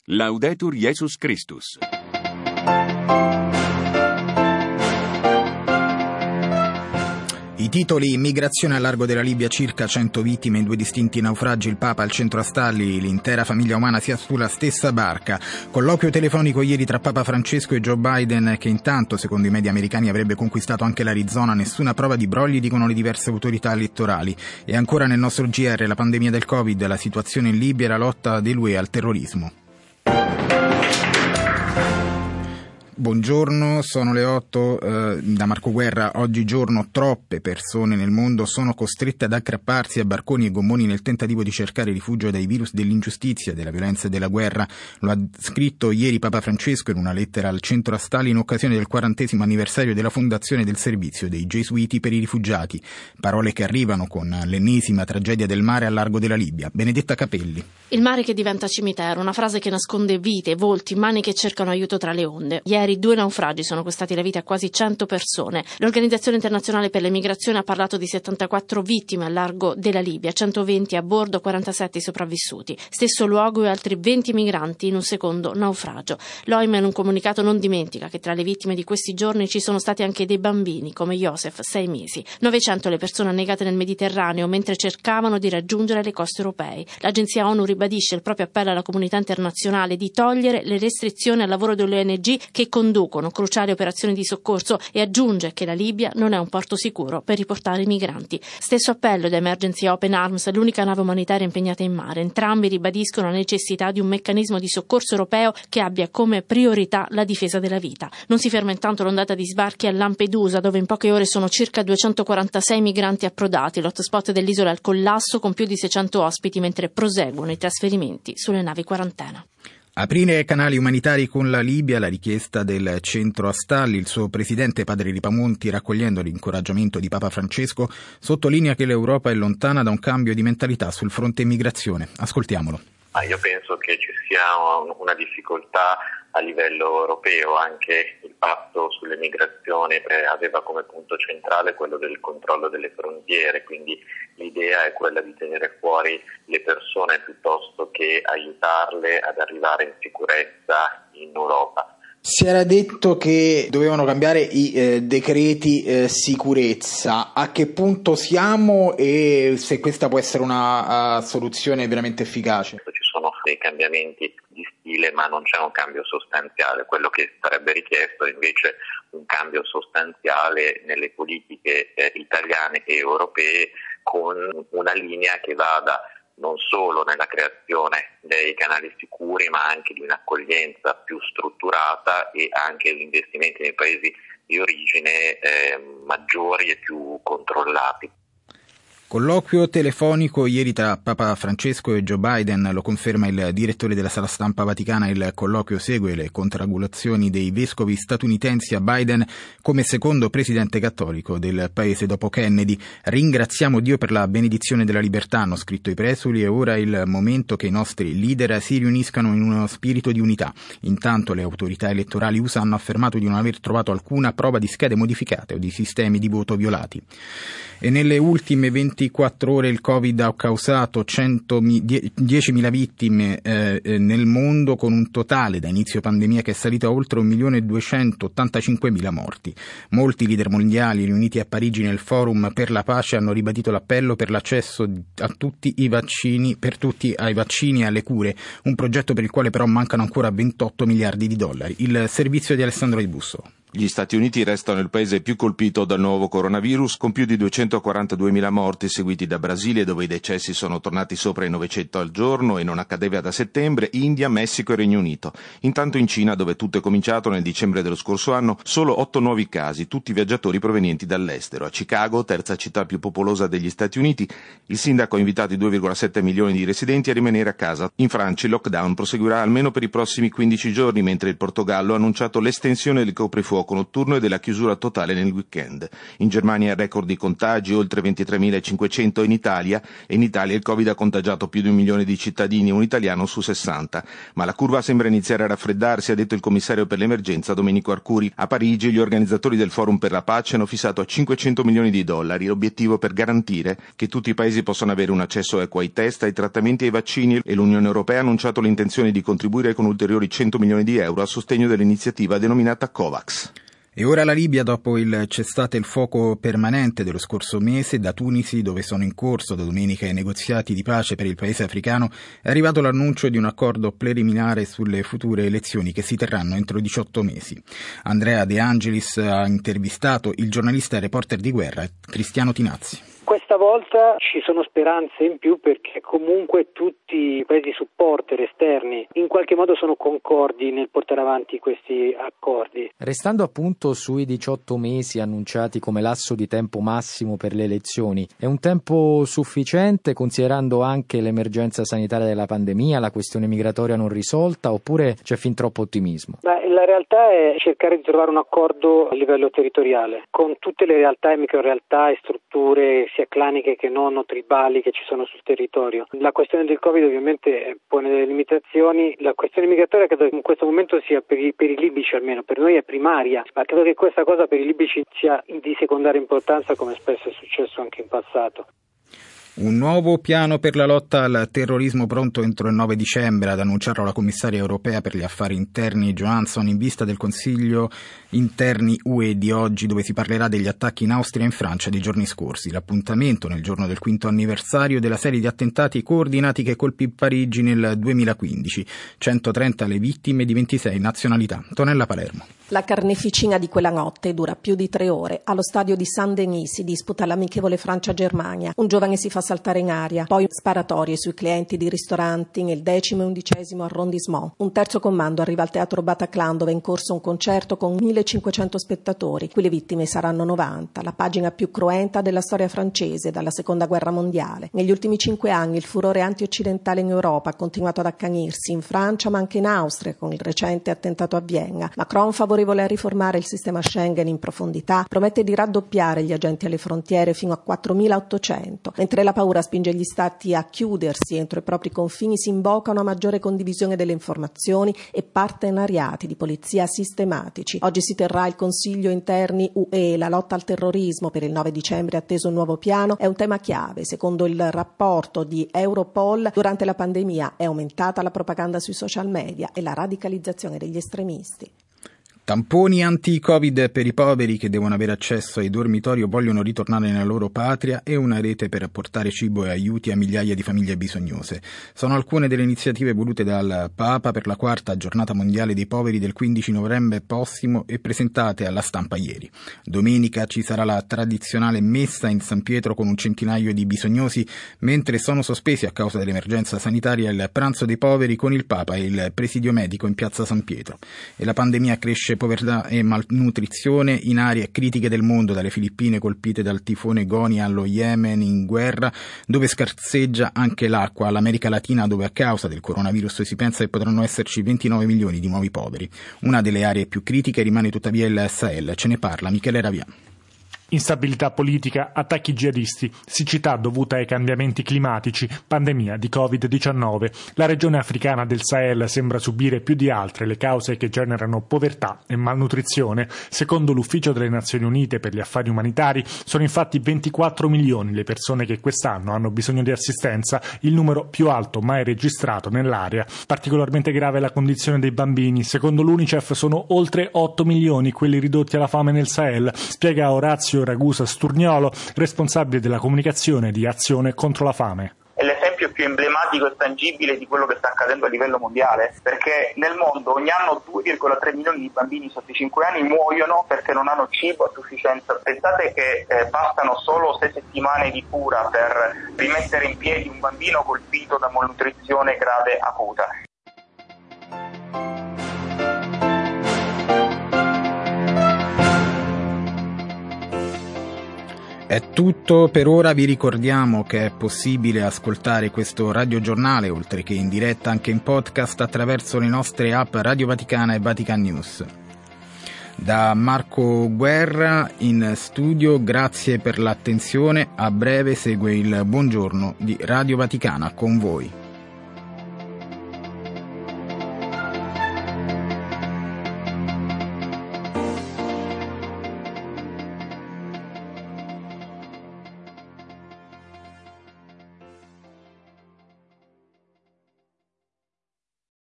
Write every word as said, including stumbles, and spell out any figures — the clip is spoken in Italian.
Laudetur Jesus Christus. I titoli: immigrazione al largo della Libia, circa cento vittime in due distinti naufragi, il Papa al centro a Stalli, l'intera famiglia umana sia sulla stessa barca. Colloquio telefonico ieri tra Papa Francesco e Joe Biden, che intanto, secondo i media americani, avrebbe conquistato anche l'Arizona. Nessuna prova di brogli, dicono le diverse autorità elettorali. E ancora nel nostro G R, la pandemia del Covid, la situazione in Libia e la lotta dell'U E al terrorismo. Buongiorno, sono le otto, eh, da Marco Guerra. Oggigiorno troppe persone nel mondo sono costrette ad aggrapparsi a barconi e gommoni nel tentativo di cercare rifugio dai virus dell'ingiustizia, della violenza e della guerra. Lo ha scritto ieri Papa Francesco in una lettera al centro a Stalli in occasione del quarantesimo anniversario della fondazione del servizio dei Gesuiti per i rifugiati. Parole che arrivano con l'ennesima tragedia del mare al largo della Libia. Benedetta Capelli. Il mare che diventa cimitero, una frase che nasconde vite, volti, mani che cercano aiuto tra le onde. Ieri due naufragi sono costati la vita a quasi cento persone. L'Organizzazione Internazionale per le Migrazioni ha parlato di settantaquattro vittime al largo della Libia, centoventi a bordo, quarantasette sopravvissuti. Stesso luogo e altri venti migranti in un secondo naufragio. L'O I M in un comunicato non dimentica che tra le vittime di questi giorni ci sono stati anche dei bambini, come Joseph, sei mesi. novecento le persone annegate nel Mediterraneo mentre cercavano di raggiungere le coste europee. L'agenzia ONU ribadisce il proprio appello alla comunità internazionale di togliere le restrizioni al lavoro delle O N G che conducono cruciali operazioni di soccorso e aggiunge che la Libia non è un porto sicuro per riportare i migranti. Stesso appello da Emergency Open Arms, l'unica nave umanitaria impegnata in mare. Entrambi ribadiscono la necessità di un meccanismo di soccorso europeo che abbia come priorità la difesa della vita. Non si ferma intanto l'ondata di sbarchi a Lampedusa, dove in poche ore sono circa duecentoquarantasei migranti approdati. L'hotspot dell'isola è al collasso con più di seicento ospiti, mentre proseguono i trasferimenti sulle navi quarantena. Aprire canali umanitari con la Libia, la richiesta del centro a Stalli. Il suo presidente, padre Ripamonti, raccogliendo l'incoraggiamento di Papa Francesco, sottolinea che l'Europa è lontana da un cambio di mentalità sul fronte immigrazione. Ascoltiamolo. Ah, io penso che ci sia una difficoltà a livello europeo. Anche il patto sulle migrazioni aveva come punto centrale quello del controllo delle frontiere, quindi l'idea è quella di tenere fuori le persone piuttosto che aiutarle ad arrivare in sicurezza in Europa. Si era detto che dovevano cambiare i eh, decreti eh, sicurezza. A che punto siamo e se questa può essere una uh, soluzione veramente efficace? Ci sono dei cambiamenti di stile, ma non c'è un cambio sostanziale. Quello che sarebbe richiesto è invece un cambio sostanziale nelle politiche eh, italiane e europee, con una linea che vada non solo nella creazione dei canali sicuri, ma anche di un'accoglienza più strutturata e anche di investimenti nei paesi di origine eh, maggiori e più controllati. Colloquio telefonico ieri tra Papa Francesco e Joe Biden, lo conferma il direttore della sala stampa vaticana. Il colloquio segue le contraggolazioni dei vescovi statunitensi a Biden come secondo presidente cattolico del paese dopo Kennedy. Ringraziamo Dio per la benedizione della libertà, hanno scritto i presuli, e ora è il momento che i nostri leader si riuniscano in uno spirito di unità. Intanto le autorità elettorali U S A hanno affermato di non aver trovato alcuna prova di schede modificate o di sistemi di voto violati. E nelle ultime ventiquattro ore il Covid ha causato diecimila vittime eh, nel mondo, con un totale da inizio pandemia che è salito a oltre un milione duecentottantacinquemila morti. Molti leader mondiali riuniti a Parigi nel Forum per la pace hanno ribadito l'appello per l'accesso a tutti i vaccini, per tutti ai vaccini e alle cure, un progetto per il quale però mancano ancora ventotto miliardi di dollari. Il servizio di Alessandro Di Busso. Gli Stati Uniti restano il paese più colpito dal nuovo coronavirus, con più di duecentoquarantaduemila morti, seguiti da Brasile, dove i decessi sono tornati sopra i novecento al giorno e non accadeva da settembre, India, Messico e Regno Unito. Intanto in Cina, dove tutto è cominciato nel dicembre dello scorso anno, solo otto nuovi casi, tutti viaggiatori provenienti dall'estero. A Chicago, terza città più popolosa degli Stati Uniti, il sindaco ha invitato i due virgola sette milioni di residenti a rimanere a casa. In Francia il lockdown proseguirà almeno per i prossimi quindici giorni, mentre il Portogallo ha annunciato l'estensione del coprifuoco blocco notturno e della chiusura totale nel weekend. In Germania il record di contagi, oltre ventitremilacinquecento in Italia, e in Italia il Covid ha contagiato più di un milione di cittadini, un italiano su sessanta. Ma la curva sembra iniziare a raffreddarsi, ha detto il commissario per l'emergenza Domenico Arcuri. A Parigi gli organizzatori del Forum per la Pace hanno fissato a cinquecento milioni di dollari l'obiettivo per garantire che tutti i paesi possano avere un accesso equo ai test, ai trattamenti e ai vaccini, e l'Unione Europea ha annunciato l'intenzione di contribuire con ulteriori cento milioni di euro a sostegno dell'iniziativa denominata COVAX. E ora la Libia, dopo il cessate il fuoco permanente dello scorso mese, da Tunisi, dove sono in corso da domenica i negoziati di pace per il paese africano, è arrivato l'annuncio di un accordo preliminare sulle future elezioni che si terranno entro diciotto mesi. Andrea De Angelis ha intervistato il giornalista e reporter di guerra Cristiano Tinazzi. Questa volta ci sono speranze in più perché comunque tutti i paesi supporter esterni in qualche modo sono concordi nel portare avanti questi accordi. Restando appunto sui diciotto mesi annunciati come lasso di tempo massimo per le elezioni, è un tempo sufficiente considerando anche l'emergenza sanitaria della pandemia, la questione migratoria non risolta, oppure c'è fin troppo ottimismo? Beh, la realtà è cercare di trovare un accordo a livello territoriale con tutte le realtà e microrealtà e strutture sia claniche che non o tribali che ci sono sul territorio. La questione del Covid ovviamente pone delle limitazioni, la questione migratoria credo che in questo momento sia per i, per i libici almeno, per noi è primaria, ma credo che questa cosa per i libici sia di secondaria importanza come spesso è successo anche in passato. Un nuovo piano per la lotta al terrorismo pronto entro il nove dicembre, ad annunciarlo la commissaria europea per gli affari interni Johansson in vista del Consiglio Interni U E di oggi, dove si parlerà degli attacchi in Austria e in Francia dei giorni scorsi. L'appuntamento nel giorno del quinto anniversario della serie di attentati coordinati che colpì Parigi nel duemilaquindici. centotrenta le vittime di ventisei nazionalità. Tonella Palermo. La carneficina di quella notte dura più di tre ore. Allo stadio di Saint-Denis si disputa l'amichevole Francia-Germania. Un giovane si fa saltare in aria, poi sparatorie sui clienti di ristoranti nel decimo e undicesimo arrondissement. Un terzo comando arriva al teatro Bataclan, dove è in corso un concerto con millecinquecento spettatori. Qui le vittime saranno novanta, la pagina più cruenta della storia francese dalla seconda guerra mondiale. Negli ultimi cinque anni il furore anti-occidentale in Europa ha continuato ad accanirsi, in Francia ma anche in Austria, con il recente attentato a Vienna. Macron, favorevole a riformare il sistema Schengen in profondità, promette di raddoppiare gli agenti alle frontiere fino a quattromilaottocento. Mentre la paura spinge gli stati a chiudersi entro i propri confini, si invoca una maggiore condivisione delle informazioni e partenariati di polizia sistematici. Oggi si terrà il Consiglio Interni U E. La lotta al terrorismo per il nove dicembre, atteso un nuovo piano, è un tema chiave. Secondo il rapporto di Europol, durante la pandemia è aumentata la propaganda sui social media e la radicalizzazione degli estremisti. Tamponi anti-Covid per i poveri che devono avere accesso ai dormitori o vogliono ritornare nella loro patria e una rete per portare cibo e aiuti a migliaia di famiglie bisognose. Sono alcune delle iniziative volute dal Papa per la quarta giornata mondiale dei poveri del quindici novembre prossimo e presentate alla stampa ieri. Domenica ci sarà la tradizionale messa in San Pietro con un centinaio di bisognosi, mentre sono sospesi a causa dell'emergenza sanitaria il pranzo dei poveri con il Papa e il presidio medico in piazza San Pietro. E la pandemia cresce povertà e malnutrizione in aree critiche del mondo, dalle Filippine colpite dal tifone Goni allo Yemen in guerra, dove scarseggia anche l'acqua, all'America Latina, dove a causa del coronavirus si pensa che potranno esserci ventinove milioni di nuovi poveri. Una delle aree più critiche rimane tuttavia il Sahel. Ce ne parla Michele Ravia. Instabilità politica, attacchi jihadisti, siccità dovuta ai cambiamenti climatici, pandemia di covid diciannove. La regione africana del Sahel sembra subire più di altre le cause che generano povertà e malnutrizione. Secondo l'Ufficio delle Nazioni Unite per gli affari umanitari, sono infatti ventiquattro milioni le persone che quest'anno hanno bisogno di assistenza, il numero più alto mai registrato nell'area. Particolarmente grave è la condizione dei bambini. Secondo l'UNICEF sono oltre otto milioni quelli ridotti alla fame nel Sahel, spiega Orazio Ragusa Sturniolo, responsabile della comunicazione di Azione contro la fame. È l'esempio più emblematico e tangibile di quello che sta accadendo a livello mondiale, perché nel mondo ogni anno due virgola tre milioni di bambini sotto i cinque anni muoiono perché non hanno cibo a sufficienza. Pensate che eh, bastano solo sei settimane di cura per rimettere in piedi un bambino colpito da malnutrizione grave acuta. È tutto per ora, vi ricordiamo che è possibile ascoltare questo radiogiornale, oltre che in diretta anche in podcast, attraverso le nostre app Radio Vaticana e Vatican News. Da Marco Guerra in studio, grazie per l'attenzione. A breve segue il Buongiorno di Radio Vaticana con voi.